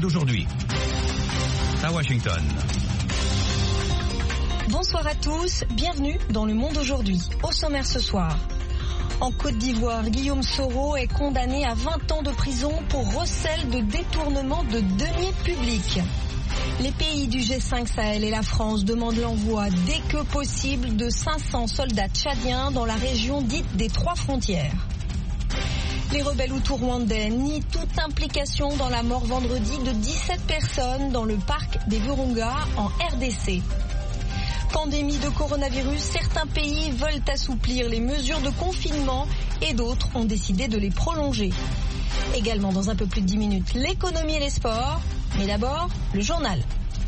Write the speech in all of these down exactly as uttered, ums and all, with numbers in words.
aujourd'hui. À Washington. Bonsoir à tous, bienvenue dans Le Monde aujourd'hui. Au sommaire ce soir. En Côte d'Ivoire, Guillaume Soro est condamné à vingt ans de prison pour recel de détournement de deniers publics. Les pays du G cinq Sahel et la France demandent l'envoi dès que possible de cinq cents soldats tchadiens dans la région dite des Trois Frontières. Les rebelles hutus rwandais nient toute implication dans la mort vendredi de dix-sept personnes dans le parc des Virunga en R D C. Pandémie de coronavirus, certains pays veulent assouplir les mesures de confinement et d'autres ont décidé de les prolonger. Également dans un peu plus de dix minutes, l'économie et les sports. Mais d'abord, le journal.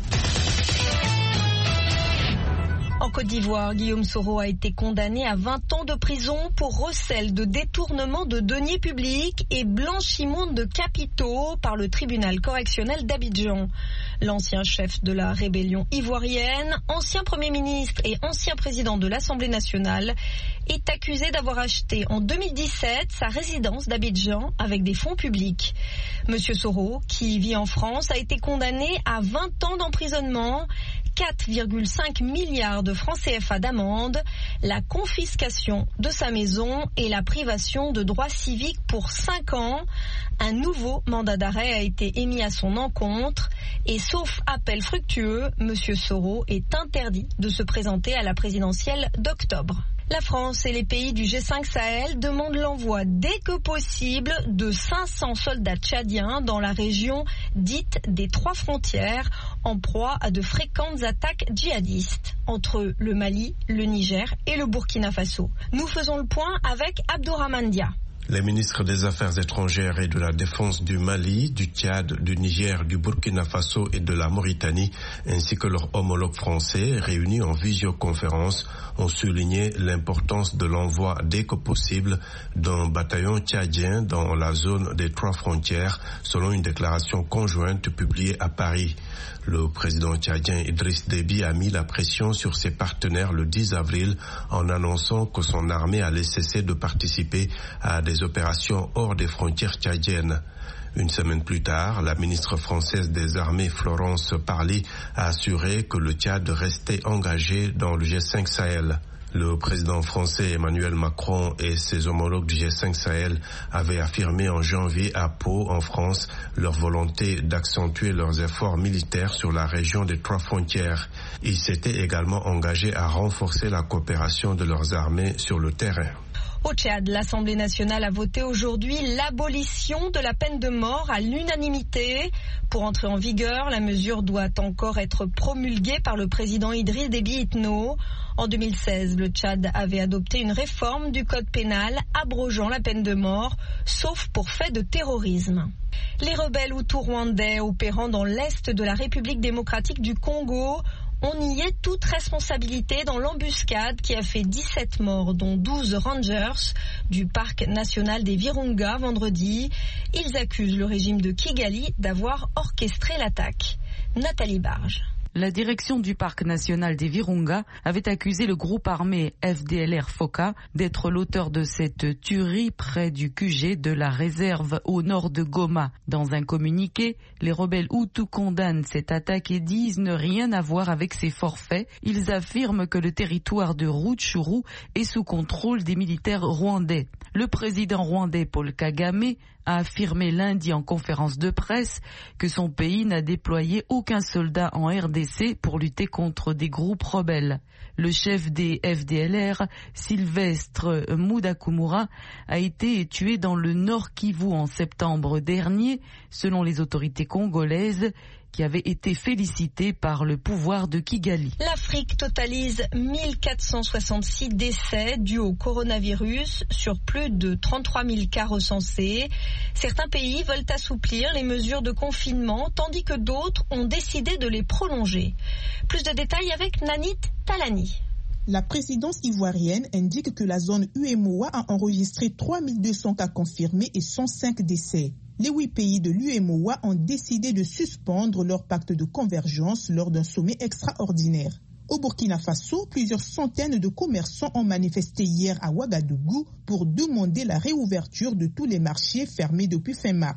En Côte d'Ivoire, Guillaume Soro a été condamné à vingt ans de prison pour recel de détournement de deniers publics et blanchiment de capitaux par le tribunal correctionnel d'Abidjan. L'ancien chef de la rébellion ivoirienne, ancien Premier ministre et ancien président de l'Assemblée nationale, est accusé d'avoir acheté en deux mille dix-sept sa résidence d'Abidjan avec des fonds publics. Monsieur Soro, qui vit en France, a été condamné à vingt ans d'emprisonnement, quatre virgule cinq milliards de francs C F A d'amende, la confiscation de sa maison et la privation de droits civiques pour cinq ans. Un nouveau mandat d'arrêt a été émis à son encontre et sauf appel fructueux, Monsieur Soro est interdit de se présenter à la présidentielle d'octobre. La France et les pays du G cinq Sahel demandent l'envoi dès que possible de cinq cents soldats tchadiens dans la région dite des Trois Frontières, en proie à de fréquentes attaques djihadistes entre le Mali, le Niger et le Burkina Faso. Nous faisons le point avec Abdourahmane Dia. Les ministres des Affaires étrangères et de la Défense du Mali, du Tchad, du Niger, du Burkina Faso et de la Mauritanie, ainsi que leurs homologues français, réunis en visioconférence, ont souligné l'importance de l'envoi dès que possible d'un bataillon tchadien dans la zone des Trois Frontières, selon une déclaration conjointe publiée à Paris. Le président tchadien Idriss Déby a mis la pression sur ses partenaires le dix avril en annonçant que son armée allait cesser de participer à des opérations hors des frontières tchadiennes. Une semaine plus tard, la ministre française des Armées Florence Parly a assuré que le Tchad restait engagé dans le G cinq Sahel. Le président français Emmanuel Macron et ses homologues du G cinq Sahel avaient affirmé en janvier à Pau, en France, leur volonté d'accentuer leurs efforts militaires sur la région des Trois Frontières. Ils s'étaient également engagés à renforcer la coopération de leurs armées sur le terrain. Au Tchad, l'Assemblée nationale a voté aujourd'hui l'abolition de la peine de mort à l'unanimité. Pour entrer en vigueur, la mesure doit encore être promulguée par le président Idriss Déby Itno. En deux mille seize, le Tchad avait adopté une réforme du code pénal abrogeant la peine de mort, sauf pour fait de terrorisme. Les rebelles hutus rwandais opérant dans l'est de la République démocratique du Congo ont nié toute responsabilité dans l'embuscade qui a fait dix-sept morts, dont douze rangers du parc national des Virunga vendredi. Ils accusent le régime de Kigali d'avoir orchestré l'attaque. Nathalie Barge. La direction du parc national des Virunga avait accusé le groupe armé F D L R Foka d'être l'auteur de cette tuerie près du Q G de la réserve au nord de Goma. Dans un communiqué, les rebelles Hutus condamnent cette attaque et disent ne rien avoir avec ces forfaits. Ils affirment que le territoire de Rutshuru est sous contrôle des militaires rwandais. Le président rwandais Paul Kagame a affirmé lundi en conférence de presse que son pays n'a déployé aucun soldat en R D C pour lutter contre des groupes rebelles. Le chef des F D L R, Sylvestre Mudakumura, a été tué dans le Nord Kivu en septembre dernier, selon les autorités congolaises, qui avait été félicité par le pouvoir de Kigali. L'Afrique totalise mille quatre cent soixante-six décès dus au coronavirus sur plus de trente-trois mille cas recensés. Certains pays veulent assouplir les mesures de confinement, tandis que d'autres ont décidé de les prolonger. Plus de détails avec Nanit Talani. La présidence ivoirienne indique que la zone U E M O A a enregistré trois mille deux cents cas confirmés et cent cinq décès. Les huit pays de l'U E M O A ont décidé de suspendre leur pacte de convergence lors d'un sommet extraordinaire. Au Burkina Faso, plusieurs centaines de commerçants ont manifesté hier à Ouagadougou pour demander la réouverture de tous les marchés fermés depuis fin mars.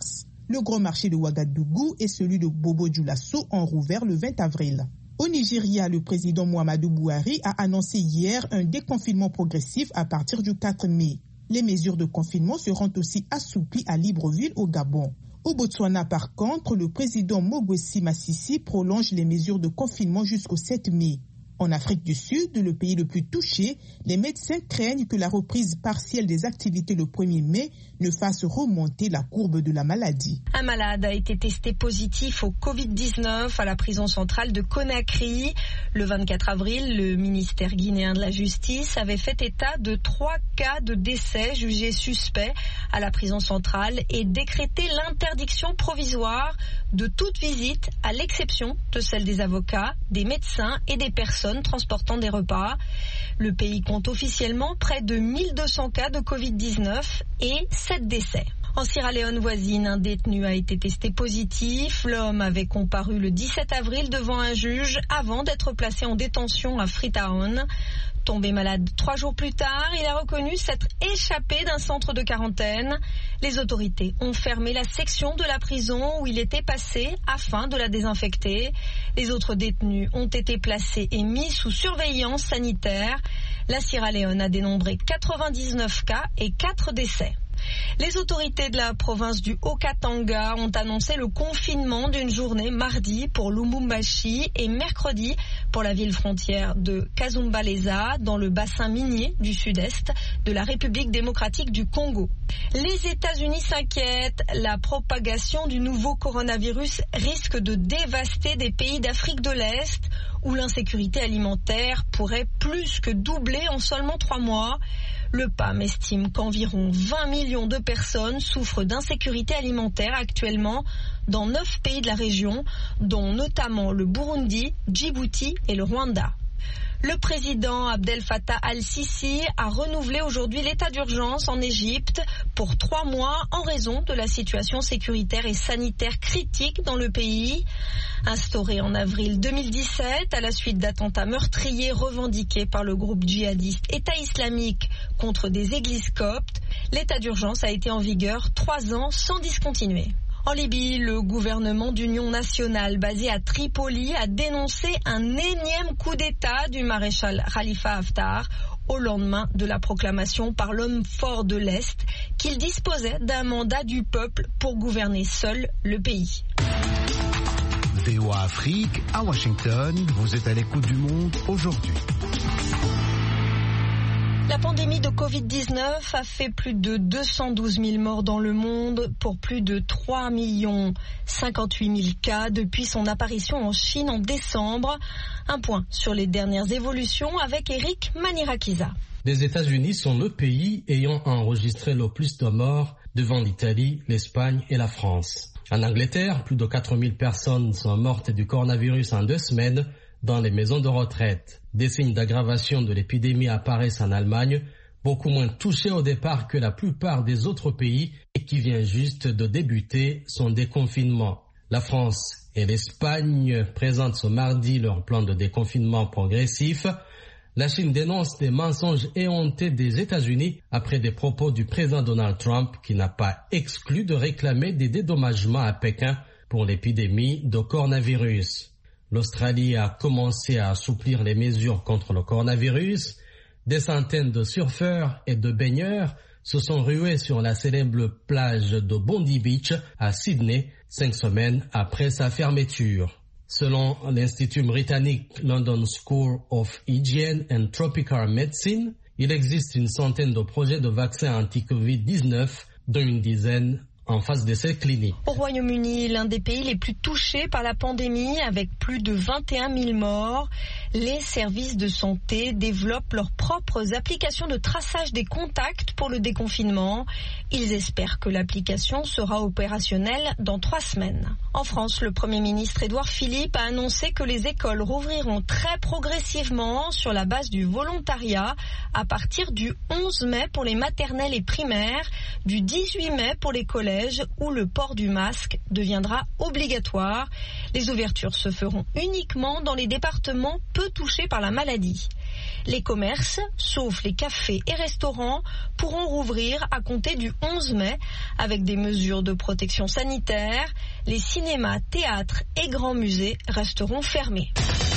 Le grand marché de Ouagadougou et celui de Bobo-Dioulasso ont rouvert le vingt avril. Au Nigeria, le président Muhammadu Buhari a annoncé hier un déconfinement progressif à partir du quatre mai. Les mesures de confinement seront aussi assouplies à Libreville au Gabon. Au Botswana, par contre, le président Mogwesi Masisi prolonge les mesures de confinement jusqu'au sept mai. En Afrique du Sud, le pays le plus touché, les médecins craignent que la reprise partielle des activités le premier mai ne fasse remonter la courbe de la maladie. Un malade a été testé positif au covid dix-neuf à la prison centrale de Conakry. Le vingt-quatre avril, le ministère guinéen de la Justice avait fait état de trois cas de décès jugés suspects à la prison centrale et décrété l'interdiction provisoire de toute visite à l'exception de celle des avocats, des médecins et des personnes transportant des repas. Le pays compte officiellement près de mille deux cents cas de covid dix-neuf et sept décès. En Sierra Leone voisine, un détenu a été testé positif. L'homme avait comparu le dix-sept avril devant un juge avant d'être placé en détention à Freetown. Tombé malade trois jours plus tard, il a reconnu s'être échappé d'un centre de quarantaine. Les autorités ont fermé la section de la prison où il était passé afin de la désinfecter. Les autres détenus ont été placés et mis sous surveillance sanitaire. La Sierra Leone a dénombré quatre-vingt-dix-neuf cas et quatre décès. Les autorités de la province du Haut-Katanga ont annoncé le confinement d'une journée mardi pour Lubumbashi et mercredi pour la ville frontière de Kasumbalesa dans le bassin minier du sud-est de la République démocratique du Congo. Les États-Unis s'inquiètent. La propagation du nouveau coronavirus risque de dévaster des pays d'Afrique de l'Est où l'insécurité alimentaire pourrait plus que doubler en seulement trois mois. Le P A M estime qu'environ vingt millions de personnes souffrent d'insécurité alimentaire actuellement dans neuf pays de la région, dont notamment le Burundi, Djibouti et le Rwanda. Le président Abdel Fattah al-Sisi a renouvelé aujourd'hui l'état d'urgence en Égypte pour trois mois en raison de la situation sécuritaire et sanitaire critique dans le pays. Instauré en avril deux mille dix-sept à la suite d'attentats meurtriers revendiqués par le groupe djihadiste État islamique contre des églises coptes, l'état d'urgence a été en vigueur trois ans sans discontinuer. En Libye, le gouvernement d'union nationale basé à Tripoli a dénoncé un énième coup d'État du maréchal Khalifa Haftar au lendemain de la proclamation par l'homme fort de l'Est qu'il disposait d'un mandat du peuple pour gouverner seul le pays. V O A Afrique, à Washington, vous êtes à l'écoute du monde aujourd'hui. La pandémie de covid dix-neuf a fait plus de deux cent douze mille morts dans le monde pour plus de trois millions cinquante-huit mille cas depuis son apparition en Chine en décembre. Un point sur les dernières évolutions avec Eric Manirakiza. Les États-Unis sont le pays ayant enregistré le plus de morts devant l'Italie, l'Espagne et la France. En Angleterre, plus de quatre mille personnes sont mortes du coronavirus en deux semaines dans les maisons de retraite. Des signes d'aggravation de l'épidémie apparaissent en Allemagne, beaucoup moins touchée au départ que la plupart des autres pays et qui vient juste de débuter son déconfinement. La France et l'Espagne présentent ce mardi leur plan de déconfinement progressif. La Chine dénonce des mensonges éhontés des États-Unis après des propos du président Donald Trump qui n'a pas exclu de réclamer des dédommagements à Pékin pour l'épidémie de coronavirus. L'Australie a commencé à assouplir les mesures contre le coronavirus. Des centaines de surfeurs et de baigneurs se sont rués sur la célèbre plage de Bondi Beach à Sydney, cinq semaines après sa fermeture. Selon l'Institut britannique London School of Hygiene and Tropical Medicine, il existe une centaine de projets de vaccins anti-covid dix-neuf, dont une dizaine en phase d'essai clinique. Au Royaume-Uni, l'un des pays les plus touchés par la pandémie, avec plus de vingt et un mille morts, les services de santé développent leurs propres applications de traçage des contacts pour le déconfinement. Ils espèrent que l'application sera opérationnelle dans trois semaines. En France, le Premier ministre Édouard Philippe a annoncé que les écoles rouvriront très progressivement sur la base du volontariat à partir du onze mai pour les maternelles et primaires, du dix-huit mai pour les collèges, où le port du masque deviendra obligatoire. Les ouvertures se feront uniquement dans les départements peu touchés par la maladie. Les commerces, sauf les cafés et restaurants, pourront rouvrir à compter du onze mai avec des mesures de protection sanitaire. Les cinémas, théâtres et grands musées resteront fermés.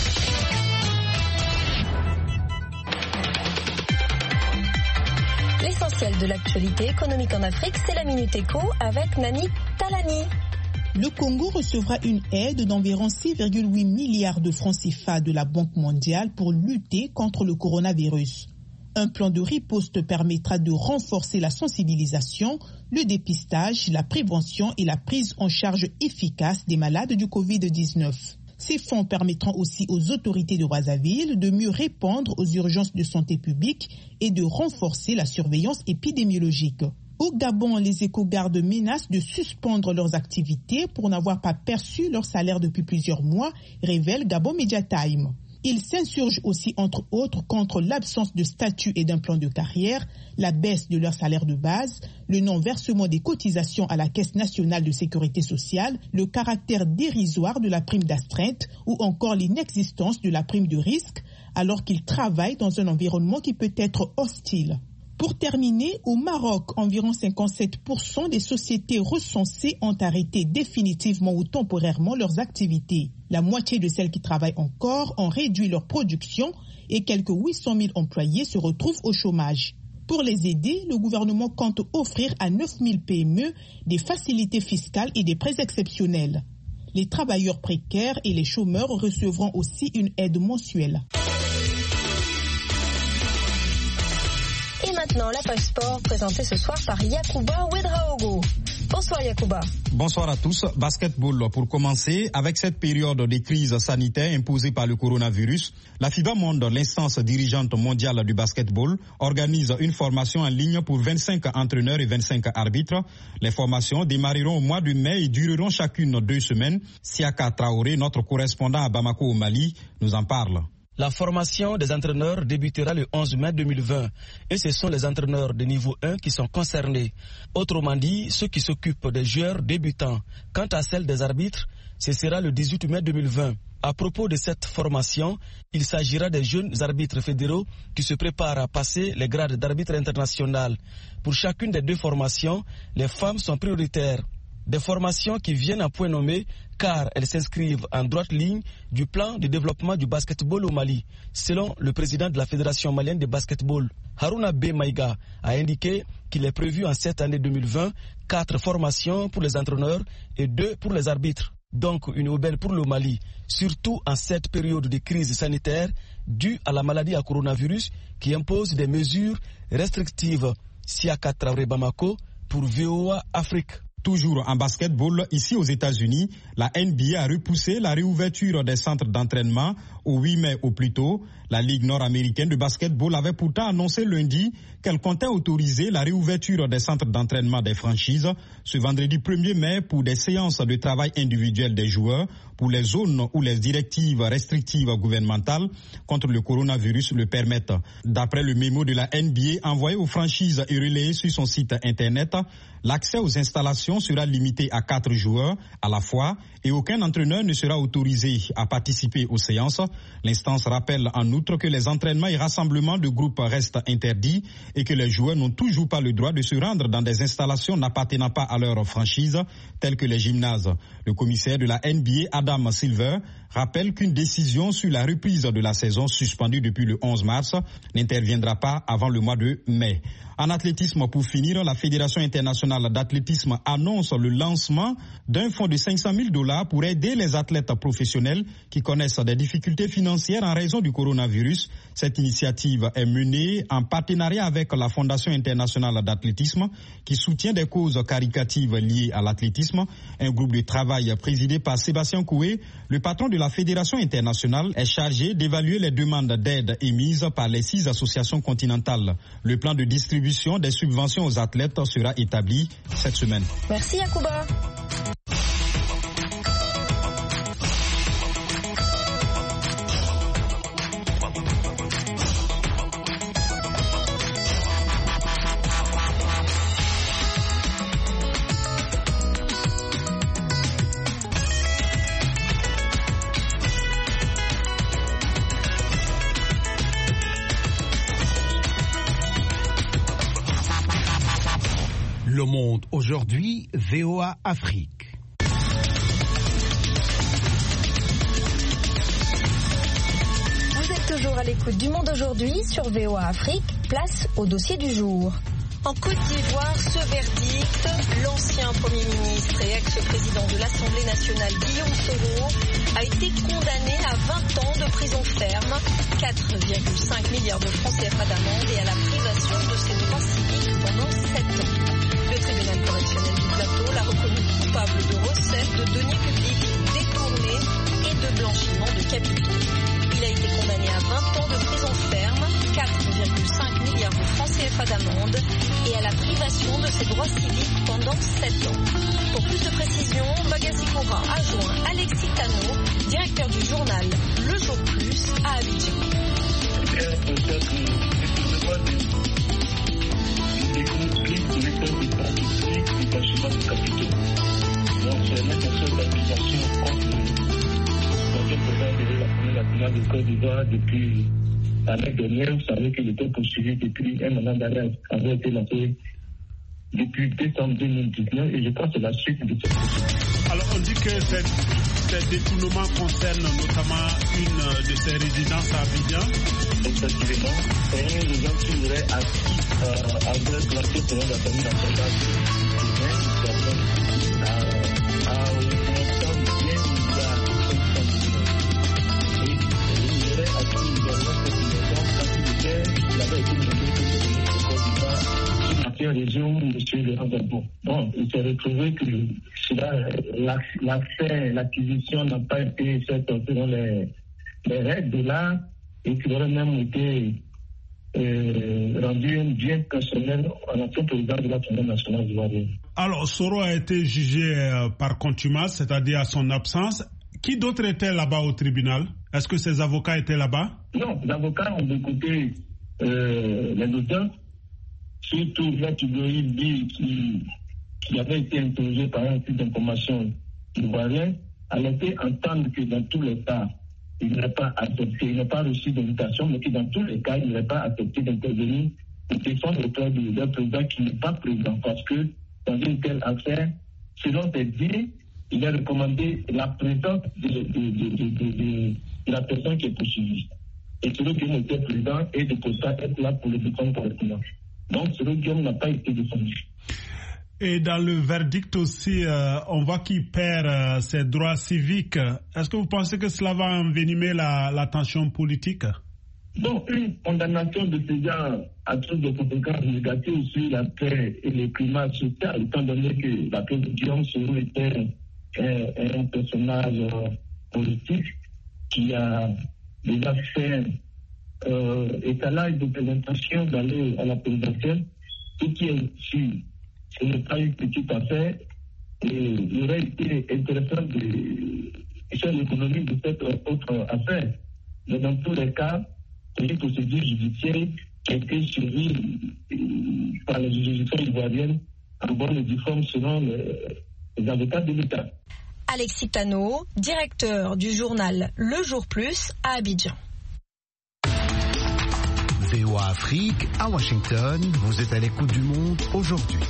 L'essentiel de l'actualité économique en Afrique, c'est la Minute Éco avec Nani Talani. Le Congo recevra une aide d'environ six virgule huit milliards de francs C F A de la Banque mondiale pour lutter contre le coronavirus. Un plan de riposte permettra de renforcer la sensibilisation, le dépistage, la prévention et la prise en charge efficace des malades du covid dix-neuf. Ces fonds permettront aussi aux autorités de Brazzaville de mieux répondre aux urgences de santé publique et de renforcer la surveillance épidémiologique. Au Gabon, les éco-gardes menacent de suspendre leurs activités pour n'avoir pas perçu leur salaire depuis plusieurs mois, révèle Gabon Media Time. Ils s'insurgent aussi, entre autres, contre l'absence de statut et d'un plan de carrière, la baisse de leur salaire de base, le non-versement des cotisations à la Caisse nationale de sécurité sociale, le caractère dérisoire de la prime d'astreinte ou encore l'inexistence de la prime de risque, alors qu'ils travaillent dans un environnement qui peut être hostile. Pour terminer, au Maroc, environ cinquante-sept pour cent des sociétés recensées ont arrêté définitivement ou temporairement leurs activités. La moitié de celles qui travaillent encore ont réduit leur production et quelques huit cent mille employés se retrouvent au chômage. Pour les aider, le gouvernement compte offrir à neuf mille P M E des facilités fiscales et des prêts exceptionnels. Les travailleurs précaires et les chômeurs recevront aussi une aide mensuelle. Et maintenant, la page sport présentée ce soir par Yacouba Ouedraogo. Bonsoir Yacouba. Bonsoir à tous. Basketball pour commencer. Avec cette période de crise sanitaire imposée par le coronavirus, la FIBA Monde, l'instance dirigeante mondiale du basketball, organise une formation en ligne pour vingt-cinq entraîneurs et vingt-cinq arbitres. Les formations démarreront au mois de mai et dureront chacune deux semaines. Siaka Traoré, notre correspondant à Bamako au Mali, nous en parle. La formation des entraîneurs débutera le onze mai deux mille vingt et ce sont les entraîneurs de niveau un qui sont concernés. Autrement dit, ceux qui s'occupent des joueurs débutants. Quant à celle des arbitres, ce sera le dix-huit mai deux mille vingt. À propos de cette formation, il s'agira des jeunes arbitres fédéraux qui se préparent à passer les grades d'arbitre international. Pour chacune des deux formations, les femmes sont prioritaires. Des formations qui viennent à point nommé car elles s'inscrivent en droite ligne du plan de développement du basketball au Mali, selon le président de la Fédération malienne de basketball. Haruna B. Maïga a indiqué qu'il est prévu en cette année deux mille vingt quatre formations pour les entraîneurs et deux pour les arbitres. Donc une aubaine pour le Mali, surtout en cette période de crise sanitaire due à la maladie à coronavirus qui impose des mesures restrictives. Siaka Traoré Bamako pour V O A Afrique. Toujours en basketball, ici aux États-Unis, la N B A a repoussé la réouverture des centres d'entraînement au huit mai au plus tôt. La Ligue nord-américaine de basketball avait pourtant annoncé lundi qu'elle comptait autoriser la réouverture des centres d'entraînement des franchises ce vendredi premier mai pour des séances de travail individuel des joueurs pour les zones où les directives restrictives gouvernementales contre le coronavirus le permettent. D'après le mémo de la N B A envoyé aux franchises et relayé sur son site internet, l'accès aux installations sera limité à quatre joueurs à la fois et aucun entraîneur ne sera autorisé à participer aux séances. L'instance rappelle en outre que les entraînements et rassemblements de groupes restent interdits et que les joueurs n'ont toujours pas le droit de se rendre dans des installations n'appartenant pas à leur franchise, telles que les gymnases. Le commissaire de la N B A, Adam Silver, rappelle qu'une décision sur la reprise de la saison suspendue depuis le onze mars n'interviendra pas avant le mois de mai. En athlétisme, pour finir, la Fédération internationale d'athlétisme annonce le lancement d'un fonds de cinq cent mille dollars pour aider les athlètes professionnels qui connaissent des difficultés financières en raison du coronavirus. Cette initiative est menée en partenariat avec la Fondation internationale d'athlétisme qui soutient des causes caritatives liées à l'athlétisme. Un groupe de travail présidé par Sébastien Coué, le patron de la Fédération internationale, est chargé d'évaluer les demandes d'aide émises par les six associations continentales. Le plan de distribution des subventions aux athlètes sera établi cette semaine. Merci Yacouba. Le Monde aujourd'hui, V O A Afrique. Vous êtes toujours à l'écoute du Monde aujourd'hui sur V O A Afrique. Place au dossier du jour. En Côte d'Ivoire, ce verdict, l'ancien Premier ministre et ex-président de l'Assemblée nationale Guillaume Soro a été condamné à vingt ans de prison ferme, quatre virgule cinq milliards de francs C F A d'amende et à la privation de ses droits civiques pendant sept ans. Le tribunal correctionnel du Plateau l'a reconnu coupable de recettes de deniers publics détournés et de blanchiment de capitaux. Il a été condamné à vingt ans de prison ferme, quatre virgule cinq milliards de francs C F A d'amende et à la privation de ses droits civiques pendant sept ans. Pour plus de précisions, Bagasikoura a joint Alexis Tano, directeur du journal Le Jour Plus à Abidjan. De Côte d'Ivoire depuis l'année dernière, vous savez qu'il était poursuivi depuis un mandat d'arrêt avait été lancé depuis décembre deux mille dix-neuf et je pense que c'est la suite de cette procédure. Alors on dit que ces détournements concernent notamment une de ces résidences à Abidjan. Effectivement, c'est un des gens qui seraient acquis euh, avec l'action pour la famille nationale à, à, à région, monsieur le Randabon. Bon, il s'est retrouvé que cela, l'accès, l'acquisition n'a pas été faite selon les, les règles de l'art et qu'il aurait même été euh, rendu bien personnel en tant que président de l'Assemblée nationale ivoirienne. Alors, Soro a été jugé euh, par contumace, c'est-à-dire à son absence. Qui d'autre était là-bas au tribunal? Est-ce que ses avocats étaient là-bas? Non, les avocats ont écouté euh, les auteurs. Surtout Maître Goïbi qui, qui avait été interrogé par un site d'information ivoirien, a laissé entendre que dans tous les cas, il n'aurait pas accepté, il n'a pas reçu d'invitation, mais que dans tous les cas, il n'aurait pas accepté d'intervenir pour défendre auprès d'un président qui n'est pas président. Parce que dans une telle affaire, selon ses dires, il a recommandé la présence de, de, de, de, de, de, de la personne qui est poursuivie. Et celui qui était président et de pourtant être là pour le défendre correctement. Donc, ce Guillaume n'a pas été défendu. Et dans le verdict aussi, euh, on voit qu'il perd euh, ses droits civiques. Est-ce que vous pensez que cela va envenimer la, la tension politique? Bon, une condamnation de ces gens a tous des conséquences négatives sur la paix et le climat social, étant donné que la paix de Guillaume Soro était un, un personnage euh, politique qui a déjà fait Euh, étalage de présentation d'aller à la présidentielle, ce qui est sûr, ce n'est pas une petite affaire et il aurait été intéressant de faire l'économie de cette autre affaire. Mais dans tous les cas, c'est une procédure judiciaire qui a été suivie par les juridictions ivoiriennes en bonne et due forme selon les, les avocats de l'État. Alexis Tano, directeur du journal Le Jour Plus à Abidjan. V O A Afrique, à Washington, vous êtes à l'écoute du Monde aujourd'hui.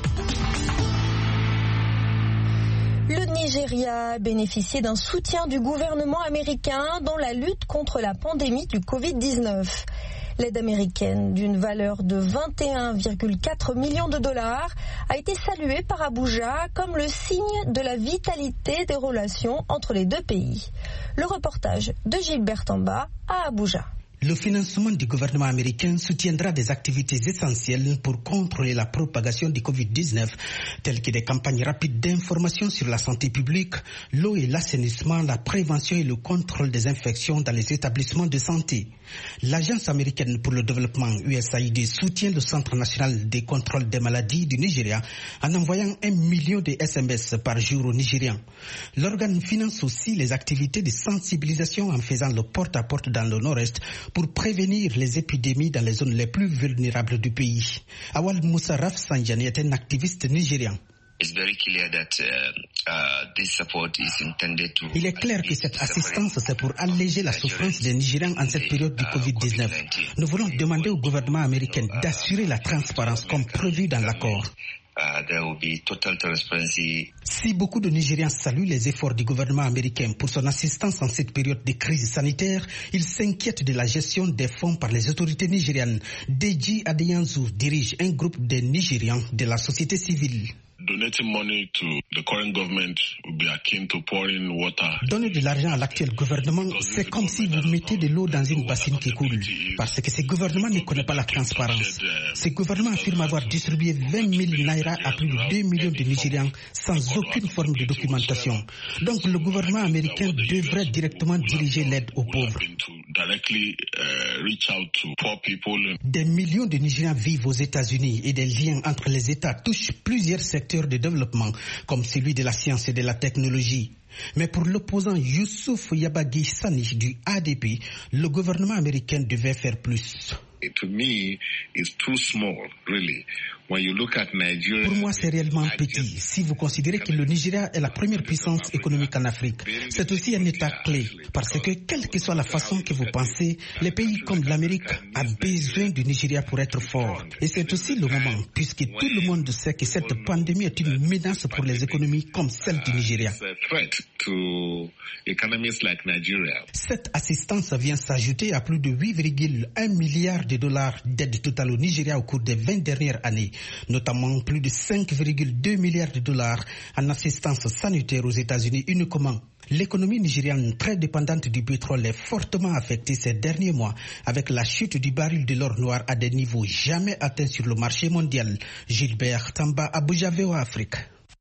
Le Nigeria a bénéficié d'un soutien du gouvernement américain dans la lutte contre la pandémie du covid dix-neuf. L'aide américaine d'une valeur de vingt et un virgule quatre millions de dollars a été saluée par Abuja comme le signe de la vitalité des relations entre les deux pays. Le reportage de Gilbert Tamba à Abuja. Le financement du gouvernement américain soutiendra des activités essentielles pour contrôler la propagation du covid dix-neuf, telles que des campagnes rapides d'information sur la santé publique, l'eau et l'assainissement, la prévention et le contrôle des infections dans les établissements de santé. L'Agence américaine pour le développement U S A I D soutient le Centre national des contrôles des maladies du Nigeria en envoyant un million de S M S par jour aux Nigérians. L'organe finance aussi les activités de sensibilisation en faisant le porte-à-porte dans le nord-est pour prévenir les épidémies dans les zones les plus vulnérables du pays. Awal Moussa Rafsanjani est un activiste nigérian. Il est clair que cette assistance, c'est pour alléger la souffrance des Nigériens en cette période du covid dix-neuf. Nous voulons demander au gouvernement américain d'assurer la transparence comme prévu dans l'accord. uh, there will be total transparency. Si beaucoup de Nigériens saluent les efforts du gouvernement américain pour son assistance en cette période de crise sanitaire, ils s'inquiètent de la gestion des fonds par les autorités nigérianes. Deji Adeyanzu dirige un groupe de Nigérians de la société civile. Donating money to the current government would be akin to pouring water. Donner de l'argent à l'actuel gouvernement, c'est comme si vous mettez de l'eau dans une bassine qui coule. Parce que ce gouvernement ne connaît pas la transparence. Ce gouvernement affirme avoir distribué vingt mille naira à plus de deux millions de Nigérians sans aucune forme de documentation. Donc le gouvernement américain devrait directement diriger l'aide aux pauvres. Des millions de Nigériens vivent aux États-Unis et des liens entre les États touchent plusieurs secteurs de développement, comme celui de la science et de la technologie. Mais pour l'opposant Youssouf Yabagi Sani du A D P, le gouvernement américain devait faire plus. To me, it's too small, really. When you look at Nigeria, pour moi, c'est réellement petit. Si vous considérez que le Nigeria est la première puissance économique en Afrique, c'est aussi un État clé. Parce que, quelle que soit la façon que vous pensez, les pays comme l'Amérique ont besoin du Nigeria pour être fort. Et c'est aussi le moment, puisque tout le monde sait que cette pandémie est une menace pour les économies comme celle du Nigeria. Cette assistance vient s'ajouter à plus de huit virgule un milliards de dollars d'aide totale au Nigeria au cours des vingt dernières années, notamment plus de cinq virgule deux milliards de dollars en assistance sanitaire aux États-Unis uniquement. L'économie nigériane, très dépendante du pétrole, est fortement affectée ces derniers mois avec la chute du baril de l'or noir à des niveaux jamais atteints sur le marché mondial. Gilbert Tamba, Abuja, V O A Afrique.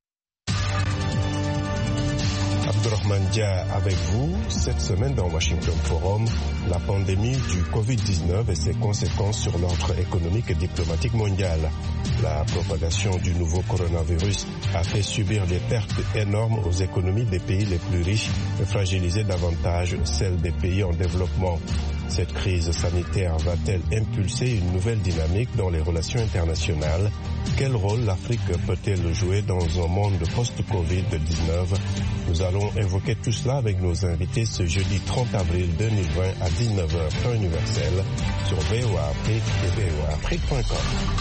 Abdurrahman Dia avec vous. Cette semaine dans Washington Forum, la pandémie du covid dix-neuf et ses conséquences sur l'ordre économique et diplomatique mondial. La propagation du nouveau coronavirus a fait subir des pertes énormes aux économies des pays les plus riches et fragilisé davantage celles des pays en développement. Cette crise sanitaire va-t-elle impulser une nouvelle dynamique dans les relations internationales? Quel rôle l'Afrique peut-elle jouer dans un monde post-covid dix-neuf? Nous allons évoquer tout cela avec nos invités ce jeudi trente avril deux mille vingt à dix-neuf heures temps universel sur V O A Afrique et V O A Afrique point com.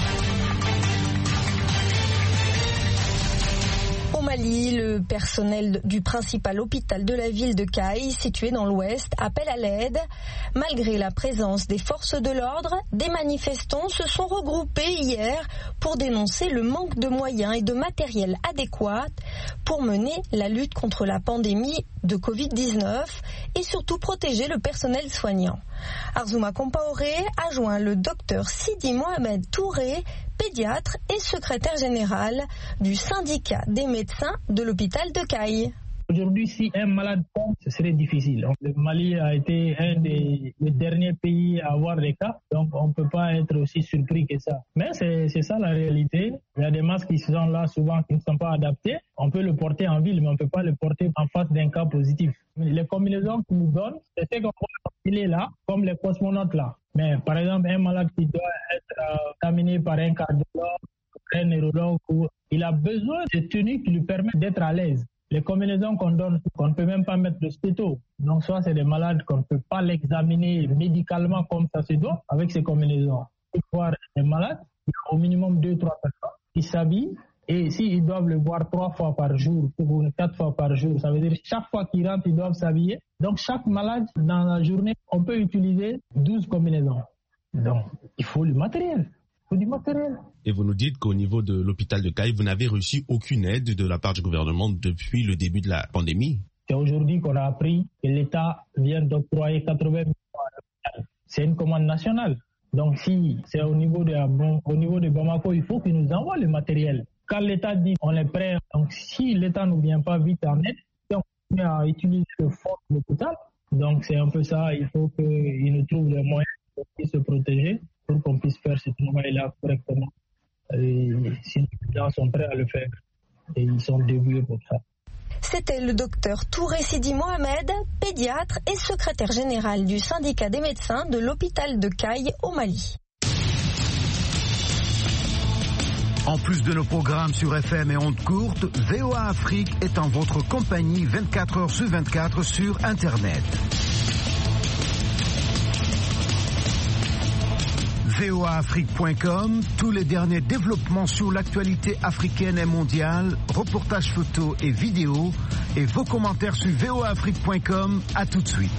Au Mali, le personnel du principal hôpital de la ville de Kayes, situé dans l'ouest, appelle à l'aide. Malgré la présence des forces de l'ordre, des manifestants se sont regroupés hier pour dénoncer le manque de moyens et de matériel adéquat pour mener la lutte contre la pandémie de covid dix-neuf et surtout protéger le personnel soignant. Arzouma Compaoré a joint le docteur Sidi Mohamed Touré, pédiatre et secrétaire général du syndicat des médecins de l'hôpital de Kayes. Aujourd'hui, si un malade tombe, ce serait difficile. Le Mali a été un des, des derniers pays à avoir des cas, donc on ne peut pas être aussi surpris que ça. Mais c'est, c'est ça la réalité. Il y a des masques qui sont là souvent qui ne sont pas adaptés. On peut le porter en ville, mais on ne peut pas le porter en face d'un cas positif. Les combinaisons qu'ils nous donnent, c'est ce qu'on voit, il est là, comme les cosmonautes là. Mais par exemple, un malade qui doit être euh, examiné par un cardiologue, un neurologue, il a besoin de tenues qui lui permettent d'être à l'aise. Les combinaisons qu'on donne, qu'on ne peut même pas mettre de stéto. Donc, soit c'est des malades qu'on ne peut pas l'examiner médicalement comme ça se doit avec ces combinaisons. Il faut voir des malades, il y a au minimum deux, trois personnes qui s'habillent. Et s'ils doivent le voir trois fois par jour, ou quatre fois par jour, ça veut dire chaque fois qu'ils rentrent, ils doivent s'habiller. Donc, chaque malade, dans la journée, on peut utiliser douze combinaisons. Donc, il faut du matériel. Il faut du matériel. Et vous nous dites qu'au niveau de l'hôpital de Kayes, vous n'avez reçu aucune aide de la part du gouvernement depuis le début de la pandémie. C'est aujourd'hui qu'on a appris que l'État vient d'octroyer quatre-vingts millions à l'hôpital. C'est une commande nationale. Donc si c'est au niveau de, bon, au niveau de Bamako, il faut qu'ils nous envoient le matériel. Quand l'État dit on est prêt, donc si l'État ne vient pas vite en aide, on continue à utiliser le fonds de l'hôpital. Donc c'est un peu ça, il faut qu'ils nous trouvent les moyens pour se protéger, pour qu'on puisse faire ce travail-là correctement. Et si les gens sont prêts à le faire, et ils sont débrouillés pour ça. C'était le docteur Touré Sidi Mohamed, pédiatre et secrétaire général du syndicat des médecins de l'hôpital de Kayes au Mali. En plus de nos programmes sur F M et ondes courtes, V O A Afrique est en votre compagnie vingt-quatre heures sur vingt-quatre sur Internet. v o a afrique point com, tous les derniers développements sur l'actualité africaine et mondiale, reportages photos et vidéos, et vos commentaires sur v o a afrique point com. À tout de suite.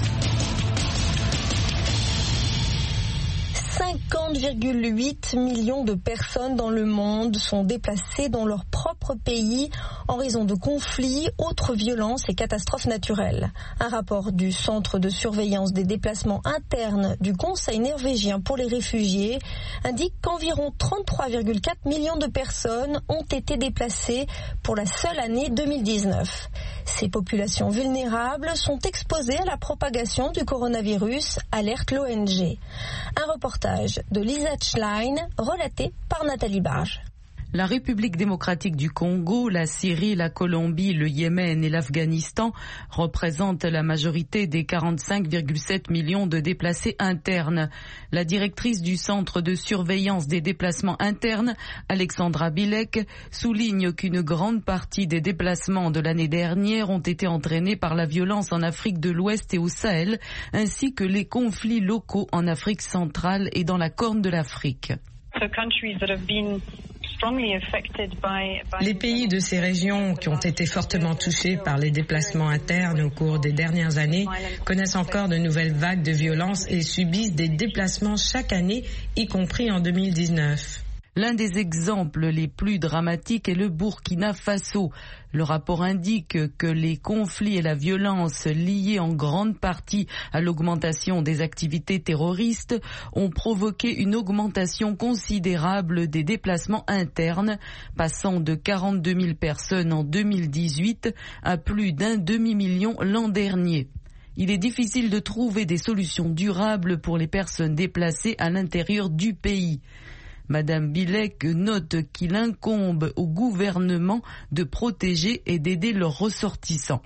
cinquante virgule huit millions de personnes dans le monde sont déplacées dans leur propre pays en raison de conflits, autres violences et catastrophes naturelles. Un rapport du Centre de surveillance des déplacements internes du Conseil norvégien pour les réfugiés indique qu'environ trente-trois virgule quatre millions de personnes ont été déplacées pour la seule année deux mille dix-neuf. Ces populations vulnérables sont exposées à la propagation du coronavirus, alerte l'O N G. Un reportage de Lisa Schlein, relaté par Nathalie Barge. La République démocratique du Congo, la Syrie, la Colombie, le Yémen et l'Afghanistan représentent la majorité des quarante-cinq virgule sept millions de déplacés internes. La directrice du Centre de surveillance des déplacements internes, Alexandra Bilek, souligne qu'une grande partie des déplacements de l'année dernière ont été entraînés par la violence en Afrique de l'Ouest et au Sahel, ainsi que les conflits locaux en Afrique centrale et dans la Corne de l'Afrique. Les pays de ces régions qui ont été fortement touchés par les déplacements internes au cours des dernières années connaissent encore de nouvelles vagues de violence et subissent des déplacements chaque année, y compris en deux mille dix-neuf. L'un des exemples les plus dramatiques est le Burkina Faso. Le rapport indique que les conflits et la violence liés en grande partie à l'augmentation des activités terroristes ont provoqué une augmentation considérable des déplacements internes, passant de quarante-deux mille personnes en deux mille dix-huit à plus d'un demi-million l'an dernier. Il est difficile de trouver des solutions durables pour les personnes déplacées à l'intérieur du pays. Madame Bilek note qu'il incombe au gouvernement de protéger et d'aider leurs ressortissants.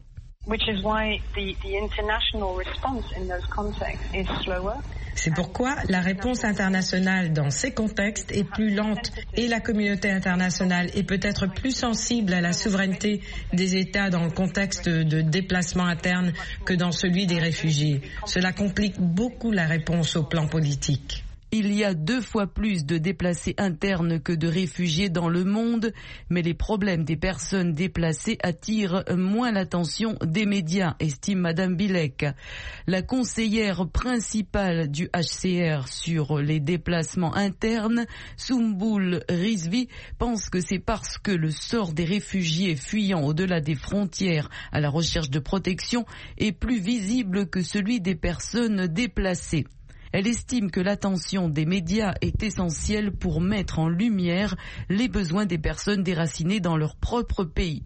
C'est pourquoi la réponse internationale dans ces contextes est plus lente et la communauté internationale est peut-être plus sensible à la souveraineté des États dans le contexte de déplacement interne que dans celui des réfugiés. Cela complique beaucoup la réponse au plan politique. Il y a deux fois plus de déplacés internes que de réfugiés dans le monde, mais les problèmes des personnes déplacées attirent moins l'attention des médias, estime Madame Bilek. La conseillère principale du H C R sur les déplacements internes, Soumboul Rizvi, pense que c'est parce que le sort des réfugiés fuyant au-delà des frontières à la recherche de protection est plus visible que celui des personnes déplacées. Elle estime que l'attention des médias est essentielle pour mettre en lumière les besoins des personnes déracinées dans leur propre pays.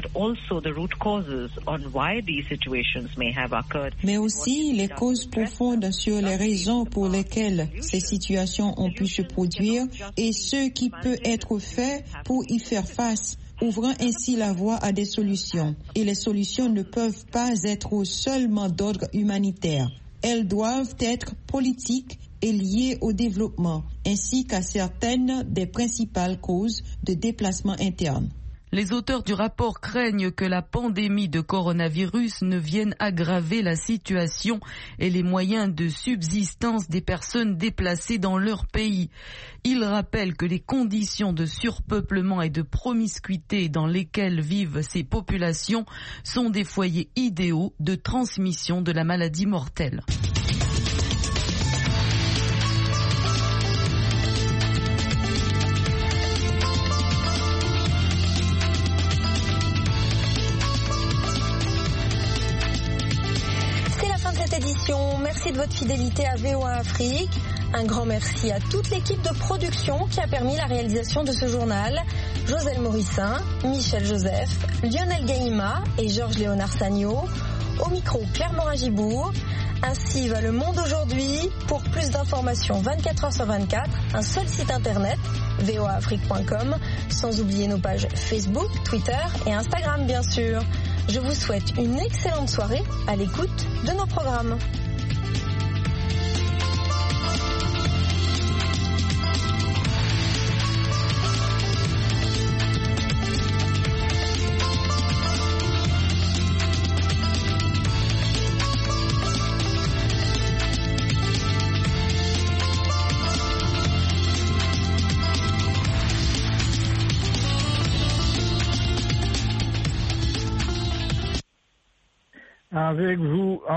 Mais aussi les causes profondes sur les raisons pour lesquelles ces situations ont pu se produire et ce qui peut être fait pour y faire face, ouvrant ainsi la voie à des solutions. Et les solutions ne peuvent pas être seulement d'ordre humanitaire. Elles doivent être politiques et liées au développement, ainsi qu'à certaines des principales causes de déplacement interne. Les auteurs du rapport craignent que la pandémie de coronavirus ne vienne aggraver la situation et les moyens de subsistance des personnes déplacées dans leur pays. Ils rappellent que les conditions de surpeuplement et de promiscuité dans lesquelles vivent ces populations sont des foyers idéaux de transmission de la maladie mortelle. Merci de votre fidélité à V O A Afrique. Un grand merci à toute l'équipe de production qui a permis la réalisation de ce journal. Joselle Morissin, Michel Joseph, Lionel Gaïma et Georges Léonard Sagno. Au micro, Claire Morin-Gibourg. Ainsi va le monde aujourd'hui. Pour plus d'informations vingt-quatre heures sur vingt-quatre, un seul site internet, v o a afrique point com, sans oublier nos pages Facebook, Twitter et Instagram bien sûr. Je vous souhaite une excellente soirée à l'écoute de nos programmes. Avec vous